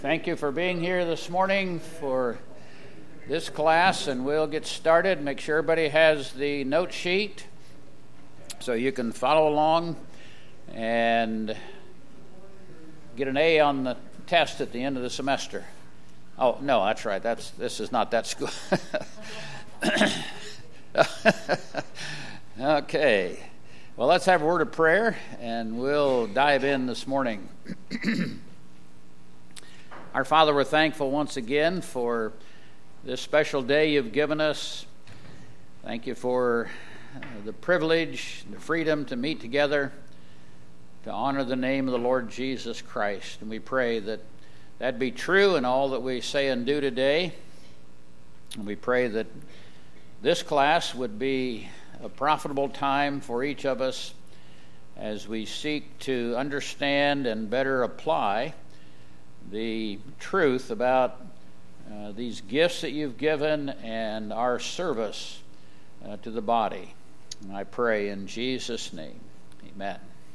Thank you for being here this morning for this class, and we'll get started. Make sure everybody has the note sheet so you can follow along and get an A on the test at the end of the semester. Oh, no, that's right. This is not that school. Okay. Well, let's have a word of prayer, and we'll dive in this morning. Our Father, we're thankful once again for this special day you've given us. Thank you for the privilege, the freedom to meet together to honor the name of the Lord Jesus Christ. And we pray that that be true in all that we say and do today. And we pray that this class would be a profitable time for each of us as we seek to understand and better apply the truth about these gifts that you've given and our service to the body. And I pray in Jesus' name, amen.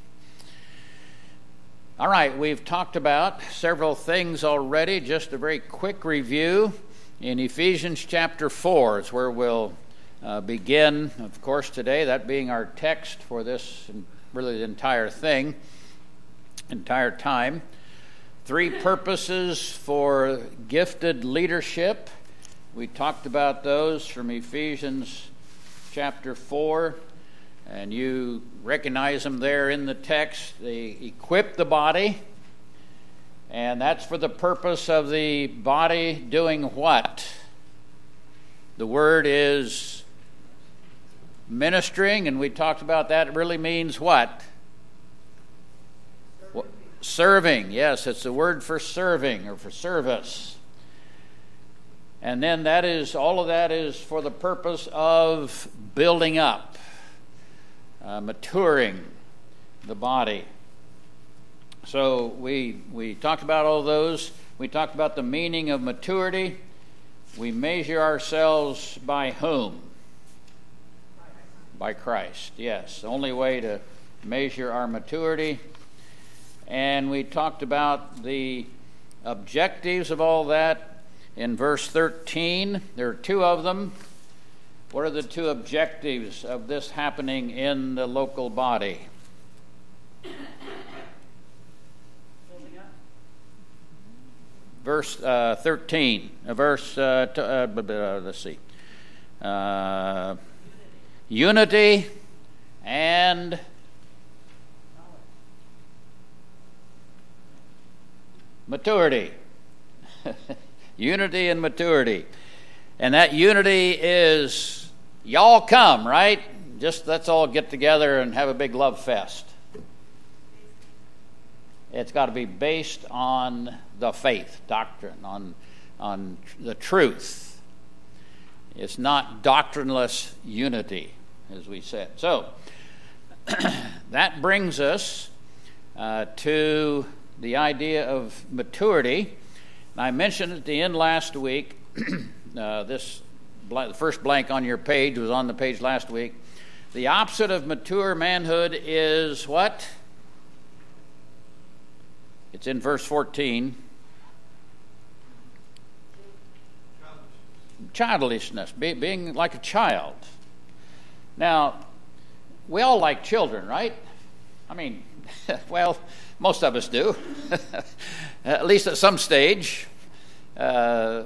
All right, we've talked about several things already. Just a very quick review. In Ephesians chapter 4 is where we'll begin, of course, today, that being our text for this, really the entire time. 3 purposes for gifted leadership. We talked about those from Ephesians chapter 4, and you recognize them there in the text. They equip the body, and that's for the purpose of the body doing what? The word is ministering, and we talked about that. It really means what? Serving. Yes, it's the word for serving or for service. And then all of that is for the purpose of building up, maturing the body. So we talked about all those. We talked about the meaning of maturity. We measure ourselves by whom? By Christ. Yes, the only way to measure our maturity. And we talked about the objectives of all that in verse 13. There are 2 of them. What are the 2 objectives of this happening in the local body? Verse 13. Let's see. Unity and maturity. Unity and maturity. And that unity is y'all come, right? Just let's all get together and have a big love fest. It's got to be based on the faith, doctrine, on the truth. It's not doctrineless unity, as we said. So, that brings us to the idea of maturity. I mentioned at the end last week, the first blank on your page was on the page last week. The opposite of mature manhood is what? It's in verse 14. Childishness, being like a child. Now, we all like children, right? I mean, well, most of us do, at least at some stage. They're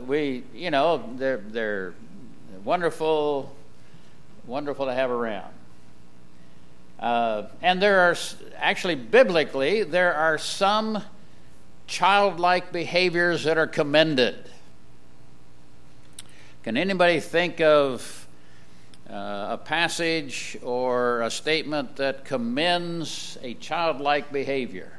wonderful to have around. And there are, actually biblically, there are some childlike behaviors that are commended. Can anybody think of a passage or a statement that commends a childlike behavior?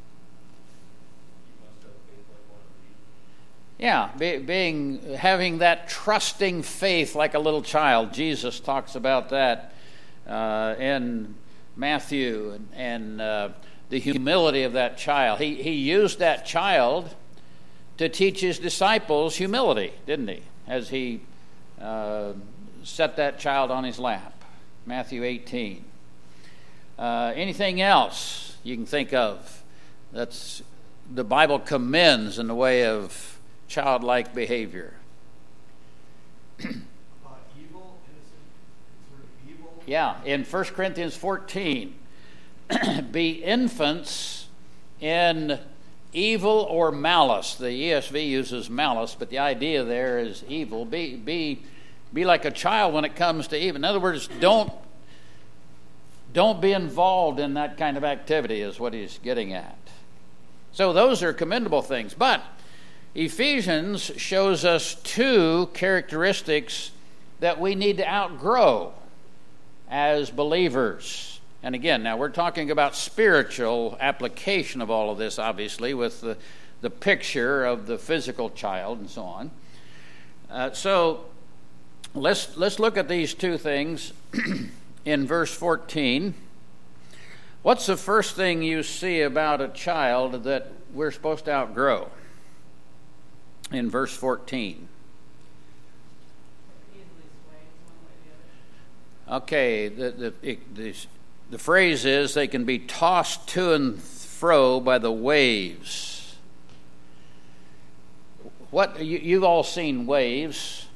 Yeah, having that trusting faith like a little child. Jesus talks about that in Matthew, and the humility of that child. He used that child to teach his disciples humility, didn't he? As he set that child on his lap. Matthew 18. Anything else you can think of that's the Bible commends in the way of childlike behavior. Evil, innocent, sort of evil. Yeah, in 1 Corinthians 14, be infants in evil or malice. The ESV uses malice, but the idea there is evil. Be like a child when it comes to evil. In other words, don't be involved in that kind of activity is what he's getting at. So those are commendable things. But Ephesians shows us two characteristics that we need to outgrow as believers. And again, now we're talking about spiritual application of all of this, obviously, with the picture of the physical child and so on. So let's look at these two things in verse 14. What's the first thing you see about a child that we're supposed to outgrow? In verse 14. Okay, the phrase is they can be tossed to and fro by the waves. You've all seen waves.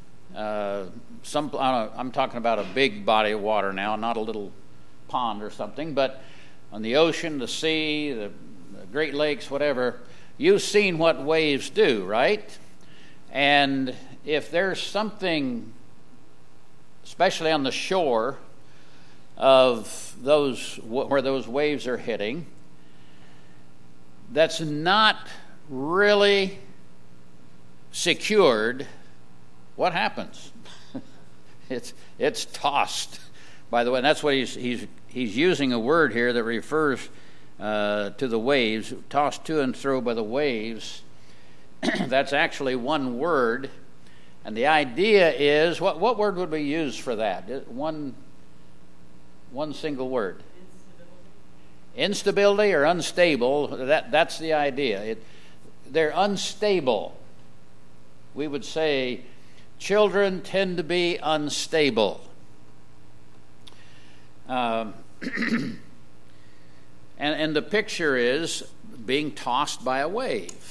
I'm talking about a big body of water now, not a little pond or something, but on the ocean, the sea, the Great Lakes, whatever. You've seen what waves do, right? And if there's something, especially on the shore of those where those waves are hitting, that's not really secured, what happens? It's tossed. By the way, and that's what he's using a word here that refers to the waves, tossed to and fro by the waves. That's actually one word, and the idea is what word would we use for that? One single word. Instability or unstable. That's the idea. They're unstable. We would say children tend to be unstable. And the picture is being tossed by a wave.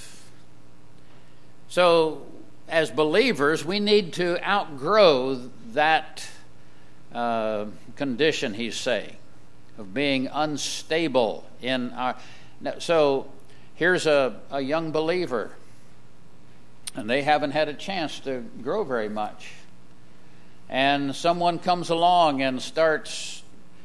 So, as believers, we need to outgrow that condition, he's saying, of being unstable in our. So, here's a young believer, and they haven't had a chance to grow very much. And someone comes along and starts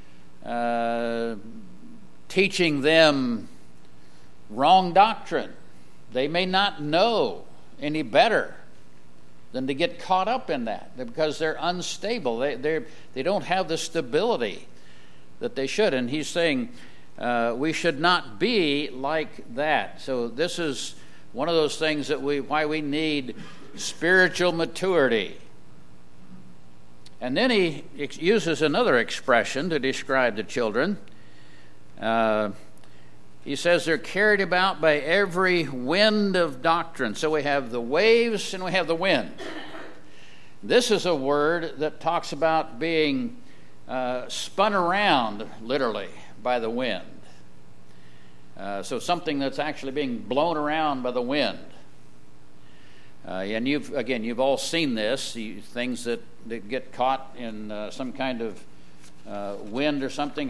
teaching them wrong doctrine. They may not know any better than to get caught up in that because they're unstable. They don't have the stability that they should. And he's saying we should not be like that. So this is one of those things that why we need spiritual maturity. And then he uses another expression to describe the children. He says they're carried about by every wind of doctrine. So we have the waves and we have the wind. This is a word that talks about being spun around, literally, by the wind. So something that's actually being blown around by the wind. And you've all seen this, things that get caught in some kind of wind or something.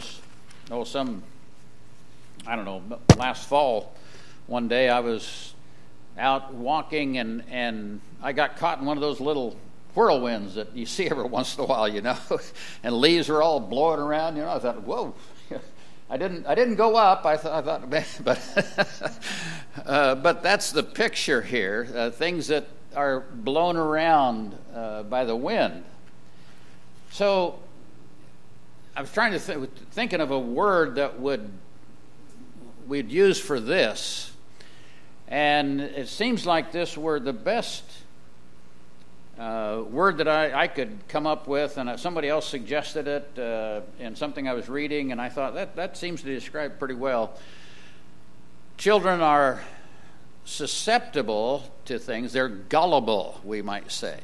Last fall, one day I was out walking and I got caught in one of those little whirlwinds that you see every once in a while, and leaves are all blowing around. I thought, whoa. I didn't go up. I thought, but that's the picture here. Things that are blown around by the wind. So I was trying to thinking of a word that we'd use for this, and it seems like this word, the best word that I could come up with, and somebody else suggested it in something I was reading, and I thought that seems to describe pretty well. Children are susceptible to things. They're gullible, we might say.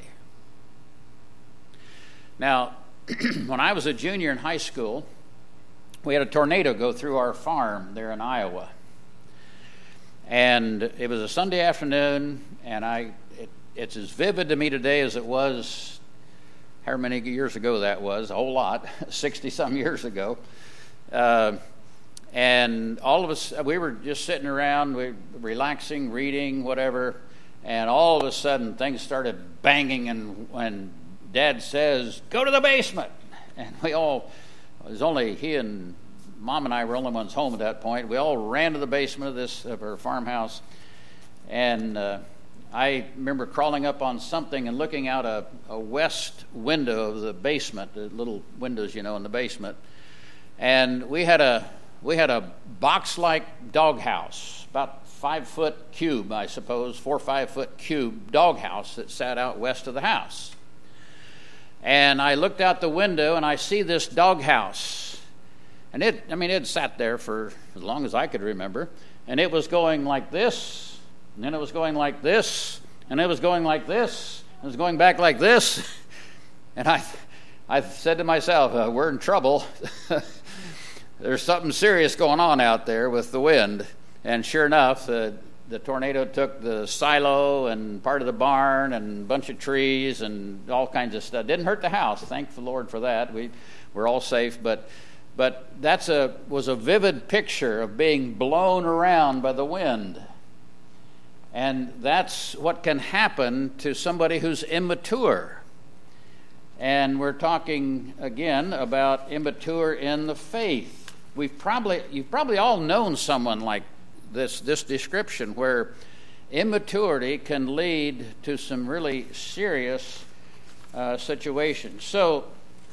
Now, when I was a junior in high school, we had a tornado go through our farm there in Iowa. And it was a Sunday afternoon, and it's as vivid to me today as it was however many years ago that was, a whole lot, 60-some years ago. And all of us, we were just sitting around, relaxing, reading, whatever, and all of a sudden things started banging, and when Dad says, "Go to the basement," and it was only he and Mom and I were the only ones home at that point. We all ran to the basement of our farmhouse, and I remember crawling up on something and looking out a west window of the basement, the little windows, in the basement, and we had a box-like doghouse, about 5-foot cube, I suppose, 4 or 5-foot cube doghouse that sat out west of the house. And I looked out the window and I see this doghouse. And it sat there for as long as I could remember. And it was going like this, and then it was going like this, and it was going like this, and it was going back like this. And I said to myself, we're in trouble. There's something serious going on out there with the wind. And sure enough, the tornado took the silo and part of the barn and a bunch of trees and all kinds of stuff. Didn't hurt the house. Thank the Lord for that. We're all safe. But that was a vivid picture of being blown around by the wind. And that's what can happen to somebody who's immature. And we're talking again about immature in the faith. You've probably all known someone like this description, where immaturity can lead to some really serious situations. So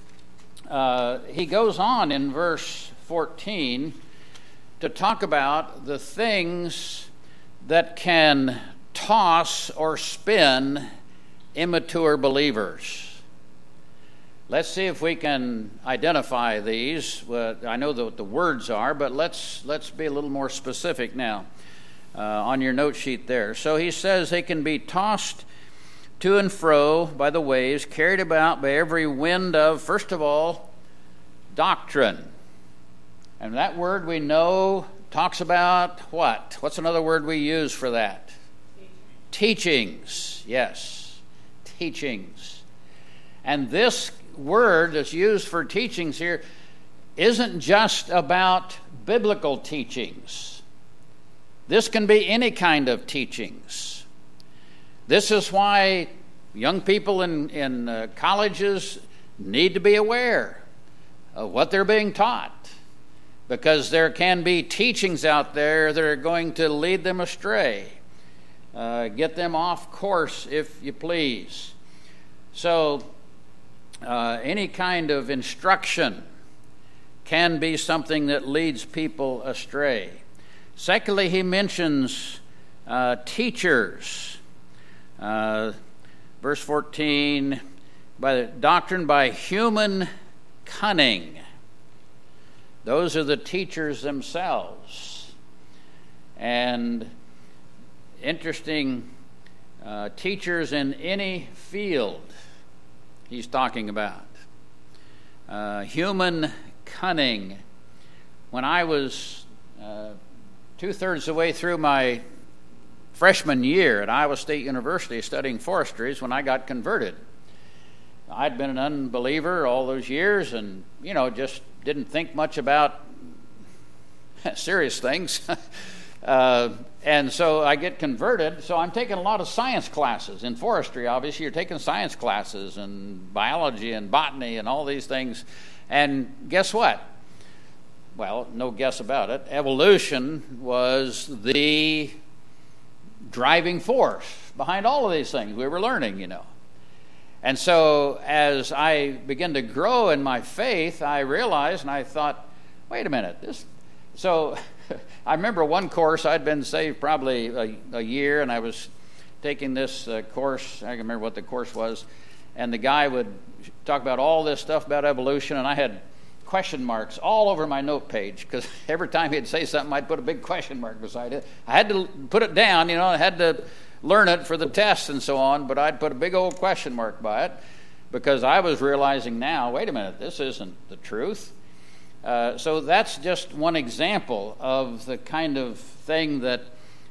he goes on in verse 14 to talk about the things that can toss or spin immature believers. Let's see if we can identify these. I know what the words are, but let's be a little more specific now on your note sheet there. So he says they can be tossed to and fro by the waves, carried about by every wind of, first of all, doctrine. And that word we know talks about what? What's another word we use for that? Teachings. Yes, teachings. And this word that's used for teachings here isn't just about biblical teachings. This can be any kind of teachings. This is why young people in colleges need to be aware of what they're being taught, because there can be teachings out there that are going to lead them astray, get them off course, if you please. So any kind of instruction can be something that leads people astray. Secondly, he mentions teachers. Verse 14, by the doctrine by human cunning. Those are the teachers themselves. And interesting, teachers in any field he's talking about. Human cunning. When I was 2/3 of the way through my freshman year at Iowa State University studying forestry is when I got converted. I'd been an unbeliever all those years and, just didn't think much about serious things. And so I get converted. So I'm taking a lot of science classes. In forestry, obviously, you're taking science classes and biology and botany and all these things. And guess what? Well, no guess about it. Evolution was the driving force behind all of these things we were learning, And so as I began to grow in my faith, I realized and I thought, wait a minute, So I remember one course, I'd been saved probably a year, and I was taking this course. I can remember what the course was. And the guy would talk about all this stuff about evolution, and I had question marks all over my note page, because every time he'd say something, I'd put a big question mark beside it. I had to put it down, I had to learn it for the tests and so on, but I'd put a big old question mark by it, because I was realizing now, wait a minute, this isn't the truth. So that's just one example of the kind of thing that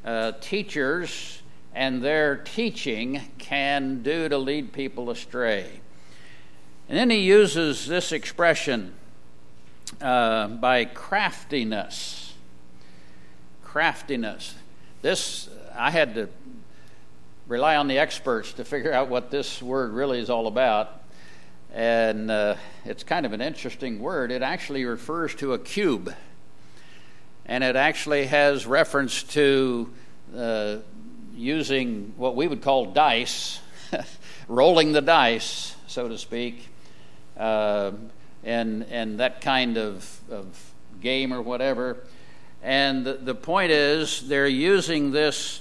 teachers and their teaching can do to lead people astray. And then he uses this expression by craftiness. Craftiness. This, I had to rely on the experts to figure out what this word really is all about. And it's kind of an interesting word. It actually refers to a cube. And it actually has reference to using what we would call dice, rolling the dice, so to speak, and that kind of game or whatever. And the point is, they're using this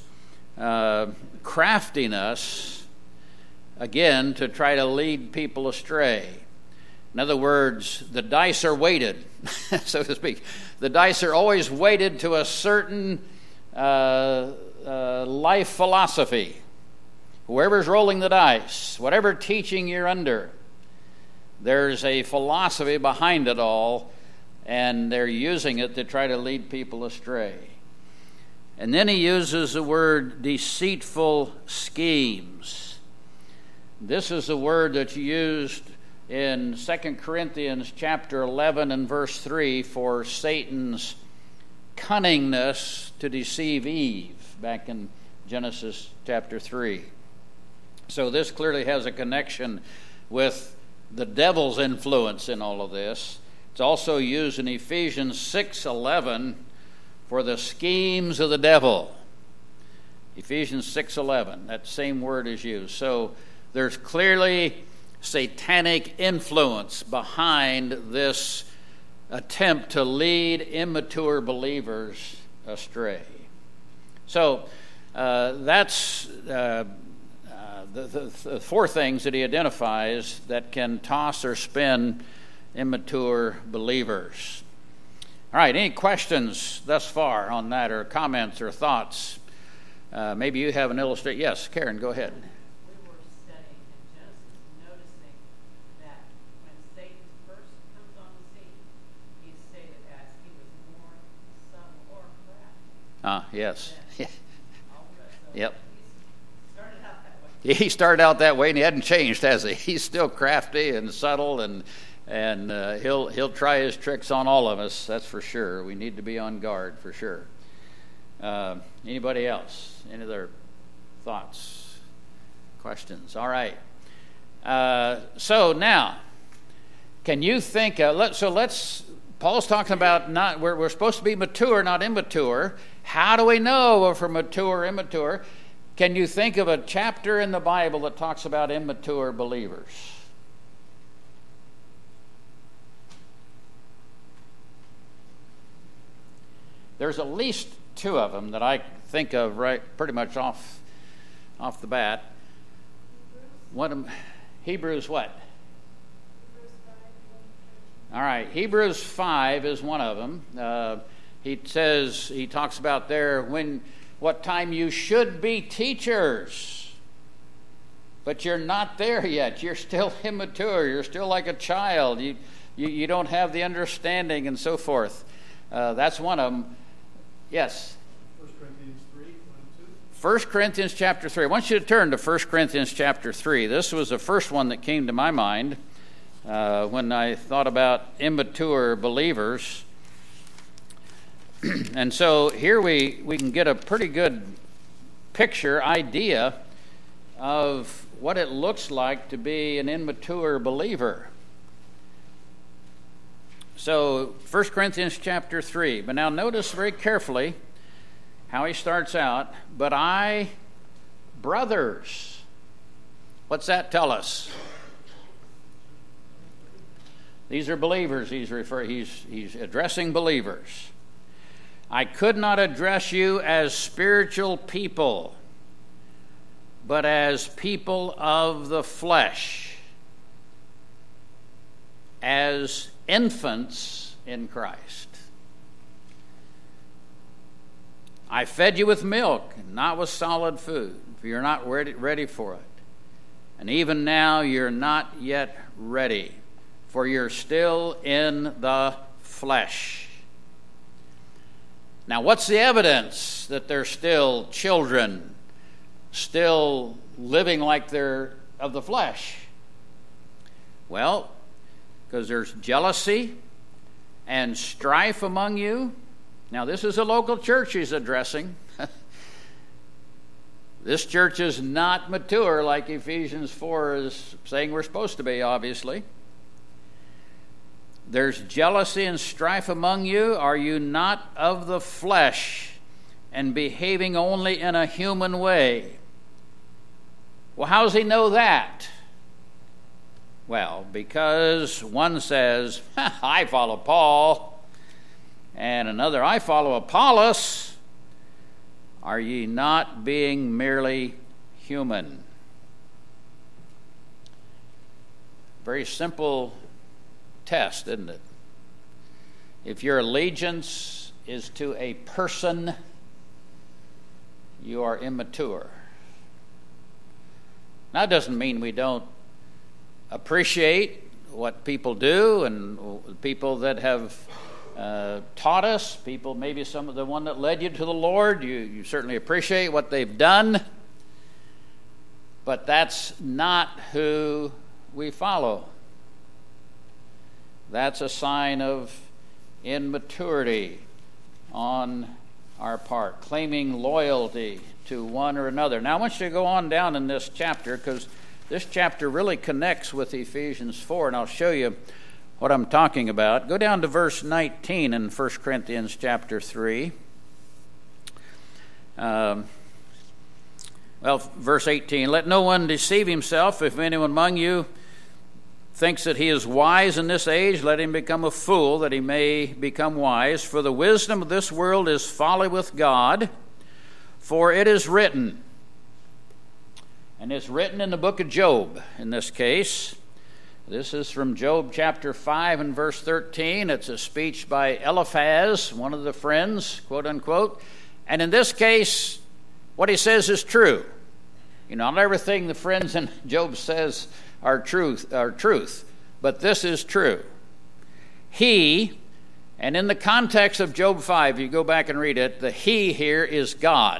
craftiness, again, to try to lead people astray. In other words, the dice are weighted, so to speak. The dice are always weighted to a certain life philosophy. Whoever's rolling the dice, whatever teaching you're under, there's a philosophy behind it all, and they're using it to try to lead people astray. And then he uses the word deceitful schemes. This is the word that's used in 2 Corinthians chapter 11 and verse 3 for Satan's cunningness to deceive Eve back in Genesis chapter 3. So this clearly has a connection with the devil's influence in all of this. It's also used in Ephesians 6:11 for the schemes of the devil. Ephesians 6:11, that same word is used. So there's clearly satanic influence behind this attempt to lead immature believers astray. So that's the four things that he identifies that can toss or spin immature believers. All right, any questions thus far on that, or comments or thoughts? Maybe you have an illustration. Yes, Karen, go ahead. We were studying in Genesis, noticing that when Satan first comes on the scene, he's stated as he was more subtle or crafty. Yes. Yep. He started out that way. He started out that way, and he hadn't changed, has he? He's still crafty and subtle, and he'll try his tricks on all of us. That's for sure. We need to be on guard for sure. Anybody else? Any other thoughts, questions? All right. So now, can you think? Paul's talking about not. We're supposed to be mature, not immature. How do we know if we're mature or immature? Can you think of a chapter in the Bible that talks about immature believers? There's at least two of them that I think of right pretty much off the bat. One of them, Hebrews what? All right, Hebrews 5 is one of them. He talks about there what time you should be teachers, but you're not there yet. You're still immature. You're still like a child. You don't have the understanding and so forth. That's one of them. Yes? 1 Corinthians 3, 1 and 2. 1 Corinthians chapter 3. I want you to turn to 1 Corinthians chapter 3. This was the first one that came to my mind when I thought about immature believers. And so here we can get a pretty good idea of what it looks like to be an immature believer. So 1 Corinthians chapter 3. But now notice very carefully how he starts out. But I, brothers. What's that tell us? These are believers he's addressing believers. I could not address you as spiritual people, but as people of the flesh, as infants in Christ. I fed you with milk, not with solid food, for you're not ready for it. And even now you're not yet ready, for you're still in the flesh. Now, what's the evidence that they're still children, still living like they're of the flesh? Well, because there's jealousy and strife among you. Now, this is a local church he's addressing. This church is not mature like Ephesians 4 is saying we're supposed to be, obviously. There's jealousy and strife among you. Are you not of the flesh and behaving only in a human way? Well, how does he know that? Well, because one says, I follow Paul, and another, I follow Apollos. Are ye not being merely human? Very simple test, isn't it? If your allegiance is to a person, you are immature. Now, it doesn't mean we don't appreciate what people do and people that have taught us, people, maybe some of the one that led you to the Lord. You certainly appreciate what they've done, but that's not who we follow. That's a sign of immaturity on our part, claiming loyalty to one or another. Now, I want you to go on down in this chapter, because this chapter really connects with Ephesians 4, and I'll show you what I'm talking about. Go down to verse 19 in 1 Corinthians chapter 3. Verse 18, let no one deceive himself. If anyone among you thinks that he is wise in this age, let him become a fool, that he may become wise. For the wisdom of this world is folly with God. For it is written, and it's written in the book of Job in this case. This is from Job chapter 5 and verse 13. It's a speech by Eliphaz, one of the friends, quote unquote. And in this case, what he says is true. You know, not everything the friends in Job says are truth, but this is true. He, and in the context of Job 5, you go back and read it, the he here is God.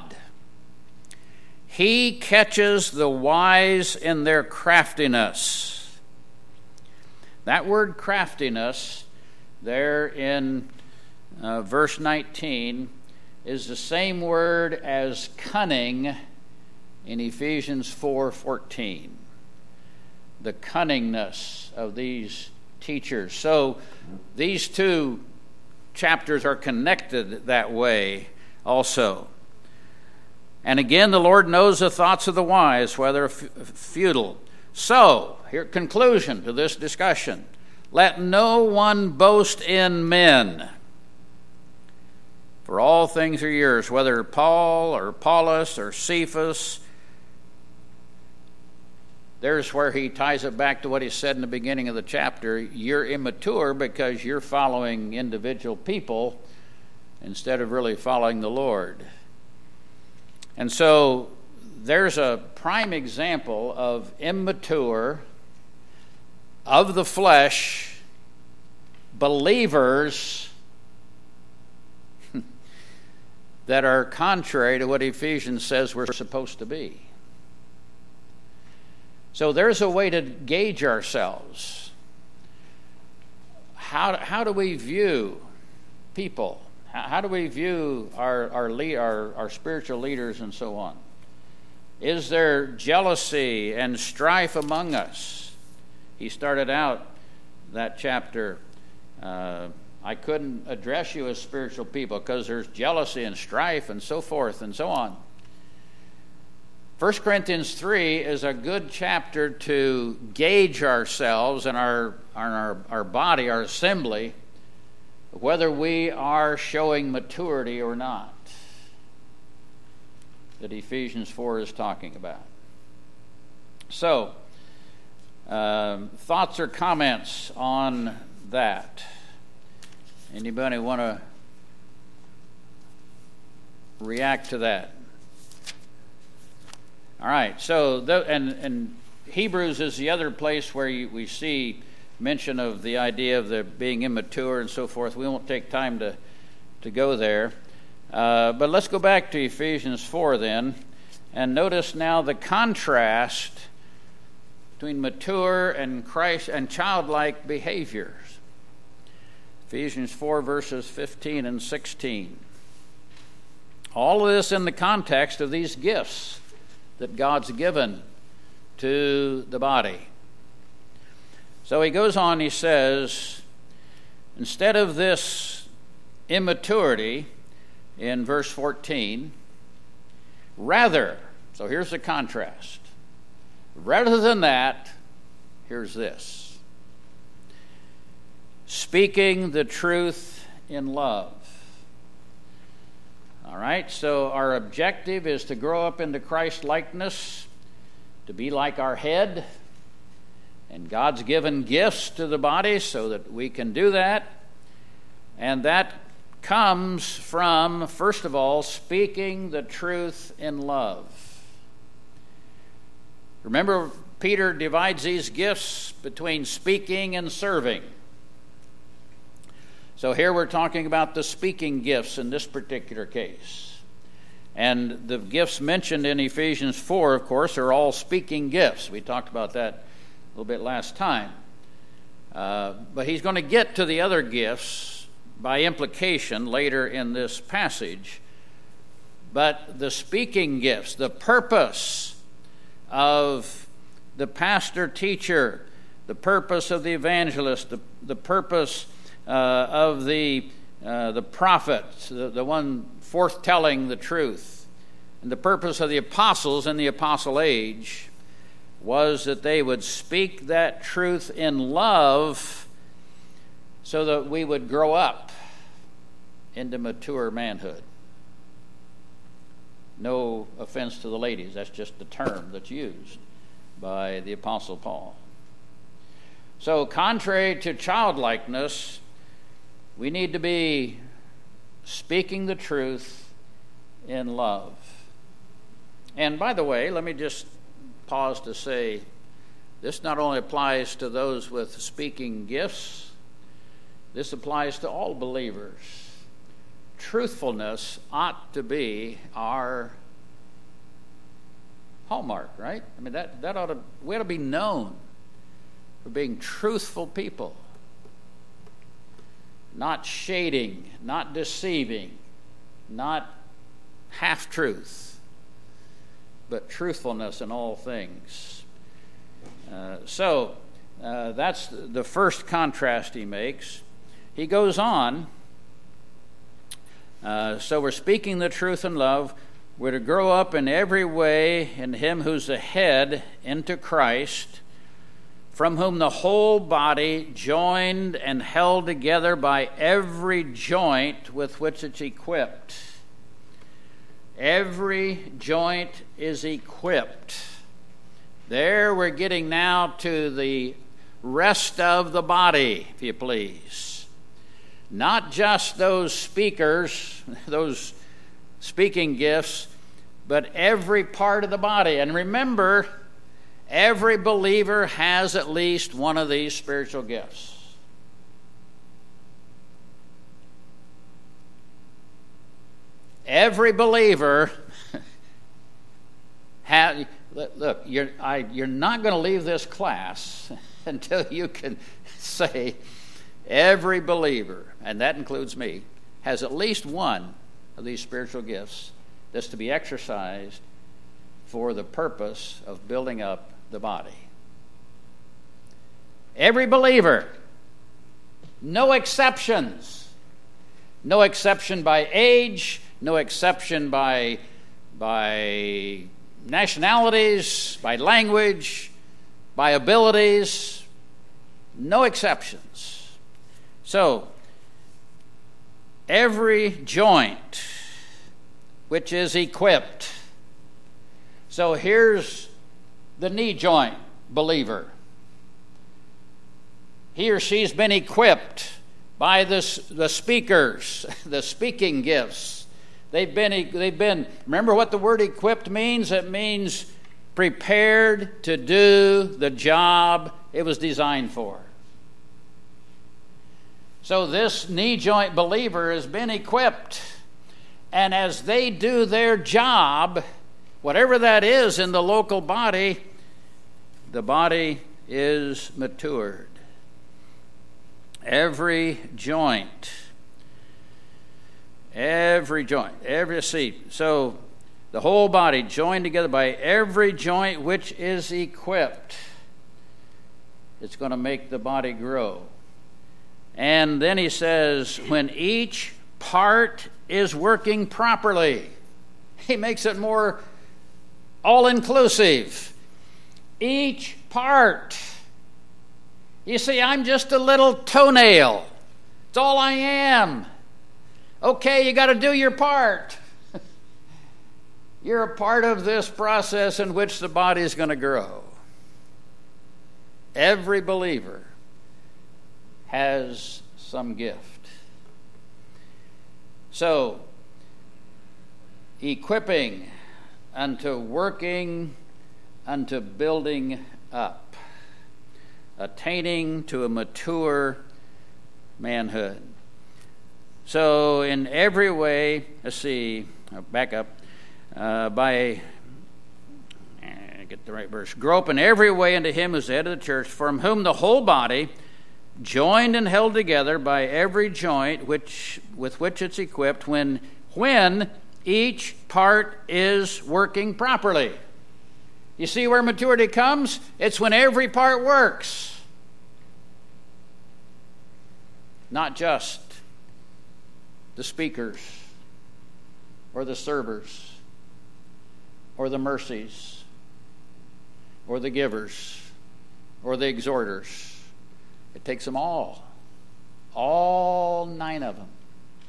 He catches the wise in their craftiness. That word craftiness there in verse 19 is the same word as cunning in Ephesians 4:14. The cunningness of these teachers. So these two chapters are connected that way also. And again, the Lord knows the thoughts of the wise, whether futile. So, here, conclusion to this discussion. Let no one boast in men. For all things are yours, whether Paul or Apollos or Cephas. There's where he ties it back to what he said in the beginning of the chapter. You're immature because you're following individual people instead of really following the Lord. And so there's a prime example of immature, of the flesh, believers that are contrary to what Ephesians says we're supposed to be. So there's a way to gauge ourselves. How do we view people? How do we view our spiritual leaders and so on? Is there jealousy and strife among us? He started out that chapter, I couldn't address you as spiritual people because there's jealousy and strife and so forth and so on. 1 Corinthians 3 is a good chapter to gauge ourselves and our body, our assembly, whether we are showing maturity or not, that Ephesians 4 is talking about. So, thoughts or comments on that? Anybody want to react to that? All right, so and Hebrews is the other place where we see mention of the idea of the being immature and so forth. We won't take time to go there. But let's go back to Ephesians 4 then, and notice now the contrast between mature and Christ and childlike behaviors. Ephesians 4 verses 15 and 16. All of this in the context of these gifts that God's given to the body. So he goes on, he says, instead of this immaturity in verse 14, rather, so here's the contrast. Rather than that, here's this: speaking the truth in love. All right, so our objective is to grow up into Christ likeness, to be like our head, and God's given gifts to the body so that we can do that. And that comes from, first of all, speaking the truth in love. Remember, Peter divides these gifts between speaking and serving. So here we're talking about the speaking gifts in this particular case. And the gifts mentioned in Ephesians 4, of course, are all speaking gifts. We talked about that a little bit last time. But he's going to get to the other gifts by implication later in this passage. But the speaking gifts, the purpose of the pastor-teacher, the purpose of the evangelist, the purpose of the prophet, the one forthtelling the truth, and the purpose of the apostles in the apostle age was that they would speak that truth in love so that we would grow up into mature manhood. No offense to the ladies, that's just the term that's used by the Apostle Paul. So contrary to childlikeness, we need to be speaking the truth in love. And by the way, let me just pause to say, this not only applies to those with speaking gifts, this applies to all believers. Truthfulness ought to be our hallmark, right? I mean, we ought to be known for being truthful people. Not shading, not deceiving, not half-truth, but truthfulness in all things. So that's the first contrast he makes. He goes on, so we're speaking the truth in love. We're to grow up in every way in him who's the head, into Christ, from whom the whole body, joined and held together by every joint with which it's equipped. Every joint is equipped. There we're getting now to the rest of the body, if you please. Not just those speakers, those speaking gifts, but every part of the body. And remember, every believer has at least one of these spiritual gifts. Every believer has. Look, you're not going to leave this class until you can say every believer, and that includes me, has at least one of these spiritual gifts that's to be exercised for the purpose of building up the body. Every believer, no exceptions. No exception by age, no exception by nationalities, by language, by abilities, no exceptions. So, every joint which is equipped. So here's the knee joint believer. He or she's been equipped by the speakers, the speaking gifts. They've been. Remember what the word equipped means? It means prepared to do the job it was designed for. So this knee joint believer has been equipped, And as they do their job, whatever that is in the local body, the body is matured. Every joint, see. So the whole body joined together by every joint which is equipped. It's going to make the body grow. And then he says, when each part is working properly, he makes it more all-inclusive. Each part. You see, I'm just a little toenail. It's all I am. Okay, you got to do your part. You're a part of this process in which the body is going to grow. Every believer has some gift. So, equipping unto working unto building up, attaining to a mature manhood. So in every way, let's see, back up, get the right verse. Grow up in every way unto him who's the head of the church, from whom the whole body, joined and held together by every joint with which it's equipped, when each part is working properly. You see where maturity comes? It's when every part works. Not just the speakers or the servers or the mercies or the givers or the exhorters. It takes them all 9 of them.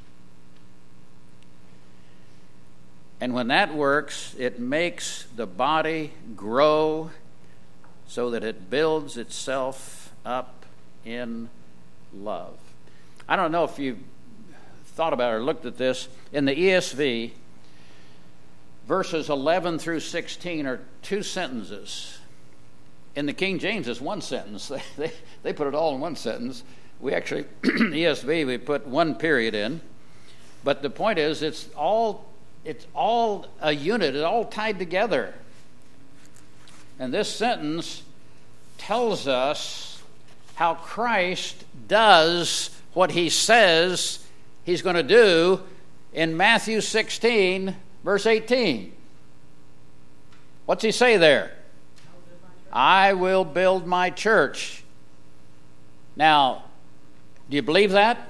And when that works, it makes the body grow so that it builds itself up in love. I don't know if you've thought about it or looked at this. In the ESV, verses 11 through 16 are 2 sentences. In the King James, it's 1 sentence. They put it all in 1 sentence. We actually, ESV, we put 1 period in. But the point is, it's all a unit. It's all tied together. And this sentence tells us how Christ does what he says he's going to do in Matthew 16, verse 18. What's he say there? I will build my church. Now, do you believe that?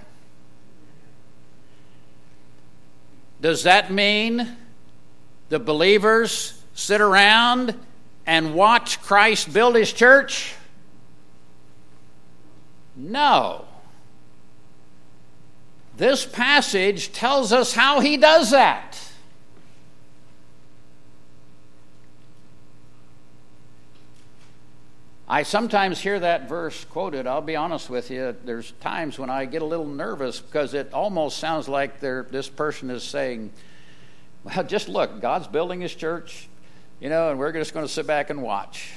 Does that mean the believers sit around and watch Christ build his church? No. This passage tells us how he does that. I sometimes hear that verse quoted. I'll be honest with you. There's times when I get a little nervous because it almost sounds like this person is saying, well, just look, God's building his church, and we're just going to sit back and watch.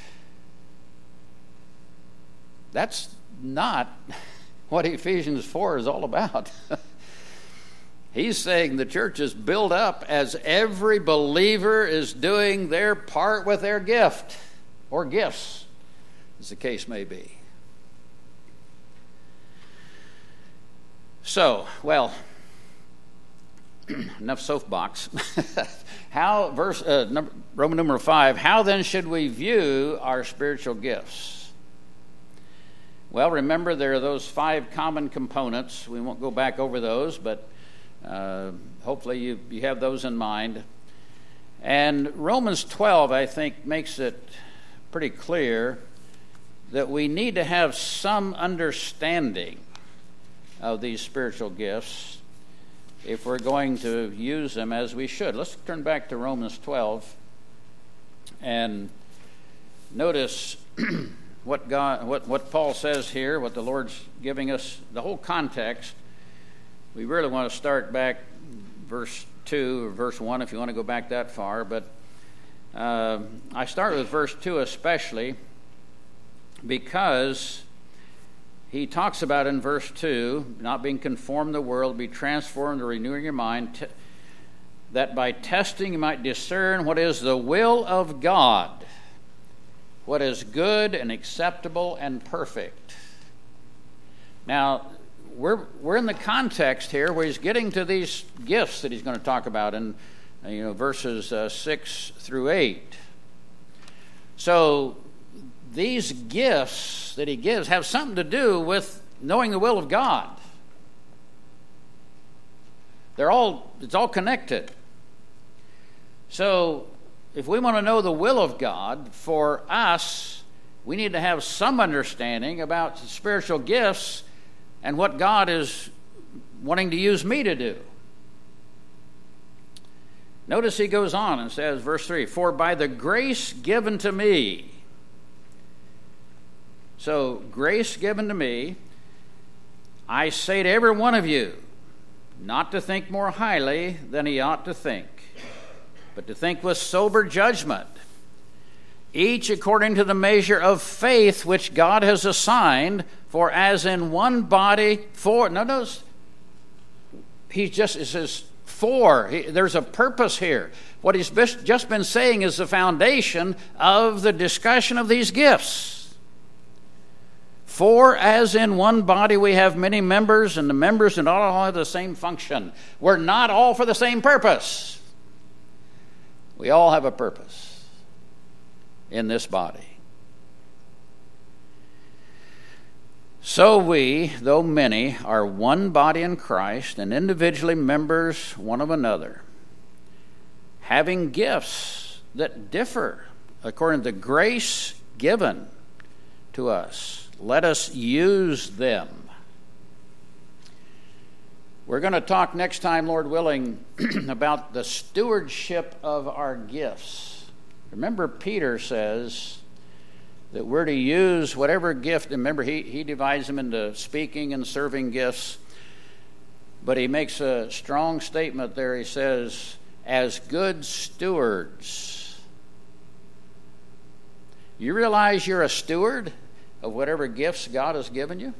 That's not what Ephesians 4 is all about. He's saying the church is built up as every believer is doing their part with their gift or gifts, as the case may be. So, well, enough soapbox. Roman numeral 5, how then should we view our spiritual gifts? Well, remember there are those 5 common components. We won't go back over those, but hopefully you have those in mind. And Romans 12, I think, makes it pretty clear that we need to have some understanding of these spiritual gifts if we're going to use them as we should. Let's turn back to Romans 12 and notice what Paul says here, what the Lord's giving us, the whole context. We really want to start back verse 2 or verse 1 if you want to go back that far, but I start with verse 2 especially because he talks about in verse 2, not being conformed to the world, be transformed to renewing your mind. that by testing you might discern what is the will of God, what is good and acceptable and perfect. Now, we're in the context here where he's getting to these gifts that he's going to talk about in verses 6 through 8. So these gifts that he gives have something to do with knowing the will of God. It's all connected. So if we want to know the will of God for us, we need to have some understanding about spiritual gifts and what God is wanting to use me to do. Notice he goes on and says, verse 3, "For by the grace given to me," so grace given to me, "I say to every one of you, not to think more highly than he ought to think, but to think with sober judgment, each according to the measure of faith which God has assigned, for as in one body, notice, it says for. There's a purpose here. What he's just been saying is the foundation of the discussion of these gifts. For as in one body we have many members, and the members do not all have the same function. We're not all for the same purpose. We all have a purpose in this body. So we, though many, are one body in Christ, and individually members one of another, having gifts that differ according to the grace given to us. Let us use them. We're going to talk next time, Lord willing, about the stewardship of our gifts. Remember, Peter says that we're to use whatever gift. Remember, he divides them into speaking and serving gifts. But he makes a strong statement there. He says, as good stewards. You realize you're a steward of whatever gifts God has given you?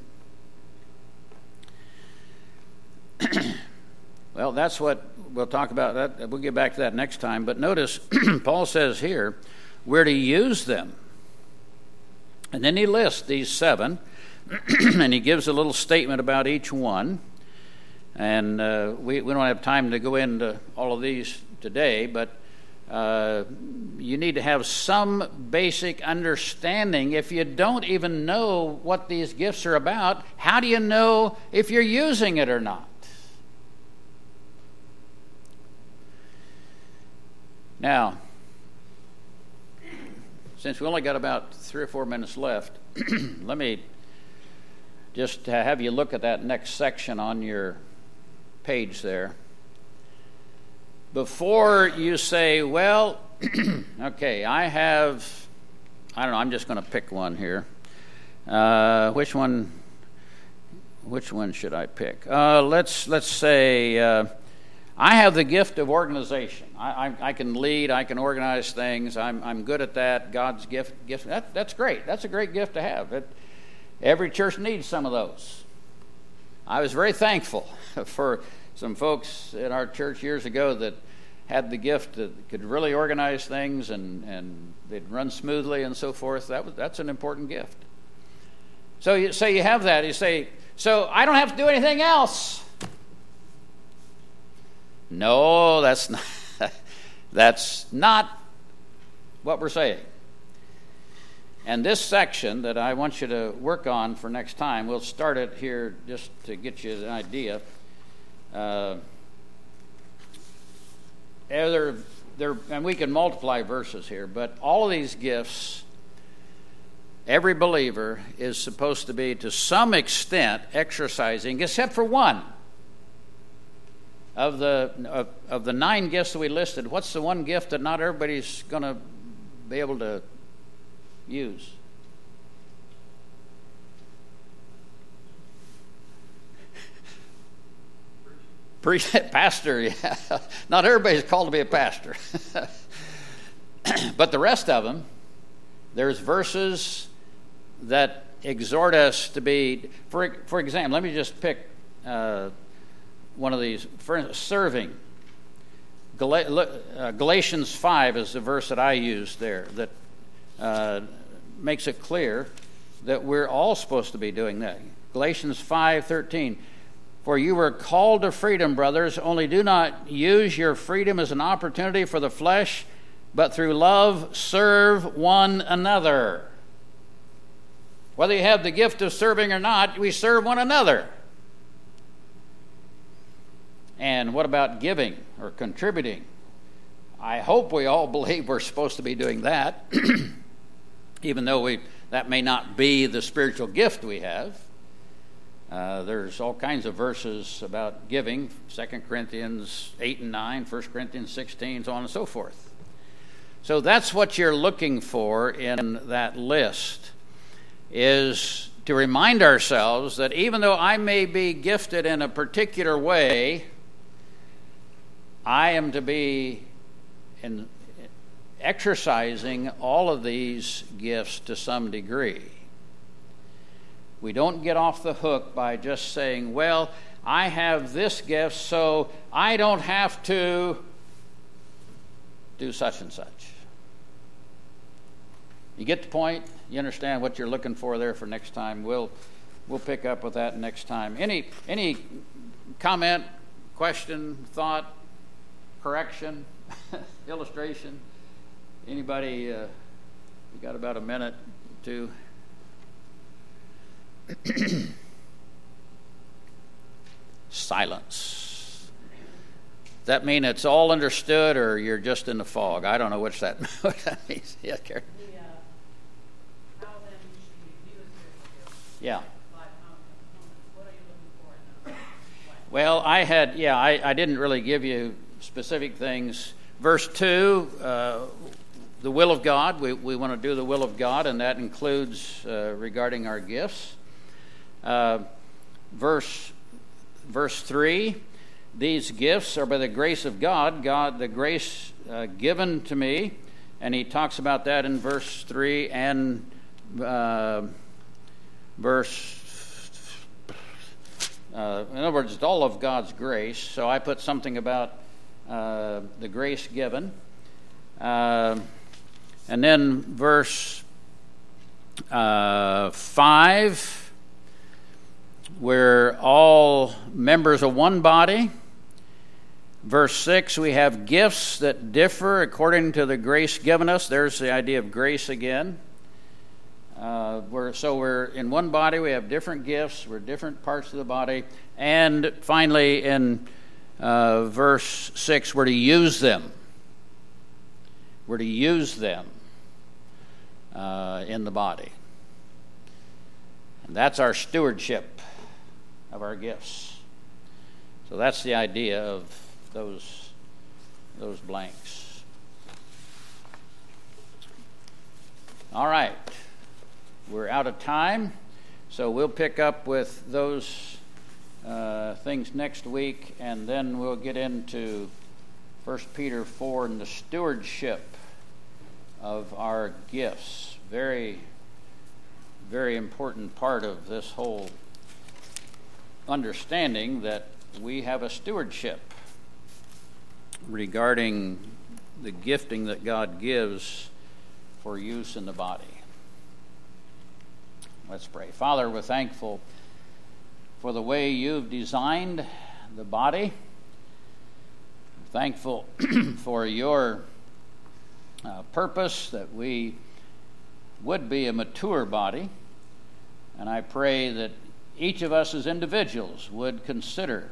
Well, that's what we'll talk about. That we'll get back to that next time. But notice, Paul says here, we're to use them. And then he lists these 7, and he gives a little statement about each one. And we don't have time to go into all of these today, but you need to have some basic understanding. If you don't even know what these gifts are about, how do you know if you're using it or not? Now, since we only got about 3 or 4 minutes left, let me just have you look at that next section on your page there. Before you say, well, okay, I'm just going to pick one here. Which one should I pick? Let's say I have the gift of organization. I can lead. I can organize things. I'm good at that. God's gift. That's great. That's a great gift to have. Every church needs some of those. I was very thankful for some folks in our church years ago that had the gift that could really organize things and they'd run smoothly and so forth. That's an important gift. So you say you have that. You say, so I don't have to do anything else. No, that's not what we're saying. And this section that I want you to work on for next time, we'll start it here just to get you an idea. And we can multiply verses here, but all of these gifts, every believer is supposed to be to some extent exercising, except for one. Of the 9 gifts that we listed, what's the one gift that not everybody's going to be able to use? Pastor, yeah. Not everybody's called to be a pastor. But the rest of them, there's verses that exhort us to be, for example, let me just pick one of these. For serving. Galatians 5 is the verse that I used there that makes it clear that we're all supposed to be doing that. Galatians 5:13. For you were called to freedom, brothers, only do not use your freedom as an opportunity for the flesh, but through love serve one another. Whether you have the gift of serving or not, we serve one another. And what about giving or contributing? I hope we all believe we're supposed to be doing that, even though that may not be the spiritual gift we have. There's all kinds of verses about giving, 2 Corinthians 8 and 9, 1 Corinthians 16, so on and so forth. So that's what you're looking for in that list, is to remind ourselves that even though I may be gifted in a particular way, I am to be exercising all of these gifts to some degree. We don't get off the hook by just saying, well, I have this gift, so I don't have to do such and such. You get the point? You understand what you're looking for there for next time? We'll pick up with that next time. Any comment, question, thought, correction, illustration? Anybody? You got about a minute or two. Silence. Does that mean it's all understood, or you're just in the fog? I don't know what that means. Yeah, Karen. How then should we view a spiritual gift? Yeah. What are you looking for in a Well, I didn't really give you specific things. Verse 2, the will of God. We want to do the will of God, and that includes regarding our gifts. Verse 3, these gifts are by the grace of God, the grace given to me, and he talks about that in verse 3 and verse, in other words, it's all of God's grace. So I put something about the grace given. And then verse 5, we're all members of one body. Verse 6, we have gifts that differ according to the grace given us. There's the idea of grace again. We're in one body, we have different gifts, we're different parts of the body. And finally, in verse 6, we're to use them. We're to use them in the body. And that's our stewardship of our gifts. So that's the idea of those blanks. All right. We're out of time, so we'll pick up with those things next week, and then we'll get into 1 Peter 4 and the stewardship of our gifts. Very, very important part of this whole understanding that we have a stewardship regarding the gifting that God gives for use in the body. Let's pray. Father, we're thankful for the way you've designed the body. We're thankful for your purpose that we would be a mature body. And I pray that each of us as individuals would consider,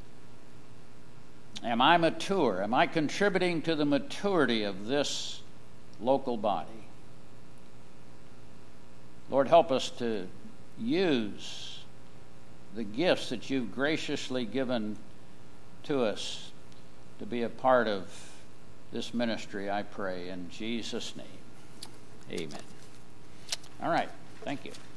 am I mature? Am I contributing to the maturity of this local body? Lord, help us to use the gifts that you've graciously given to us to be a part of this ministry, I pray, in Jesus' name. Amen. All right. Thank you.